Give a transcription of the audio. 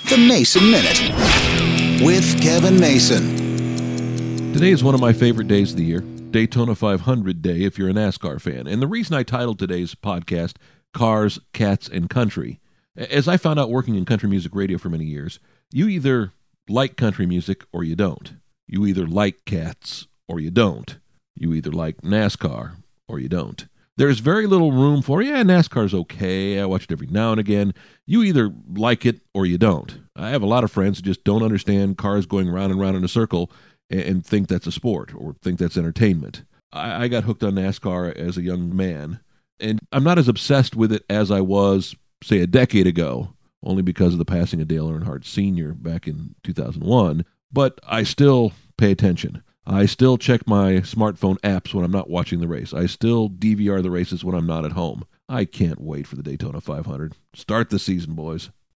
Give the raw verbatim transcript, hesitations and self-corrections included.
The Mason Minute with Kevin Mason. Today is one of my favorite days of the year, Daytona five hundred Day if you're a NASCAR fan. And the reason I titled today's podcast, Cars, Cats, and Country, as I found out working in country music radio for many years, you either like country music or you don't. You either like cats or you don't. You either like NASCAR or you don't. There's very little room for, yeah, NASCAR's okay, I watch it every now and again. You either like it or you don't. I have a lot of friends who just don't understand cars going round and round in a circle and, and think that's a sport or think that's entertainment. I, I got hooked on NASCAR as a young man, and I'm not as obsessed with it as I was, say, a decade ago, only because of the passing of Dale Earnhardt Senior back in two thousand one, but I still pay attention. I still check my smartphone apps when I'm not watching the race. I still D V R the races when I'm not at home. I can't wait for the Daytona five hundred. Start the season, boys.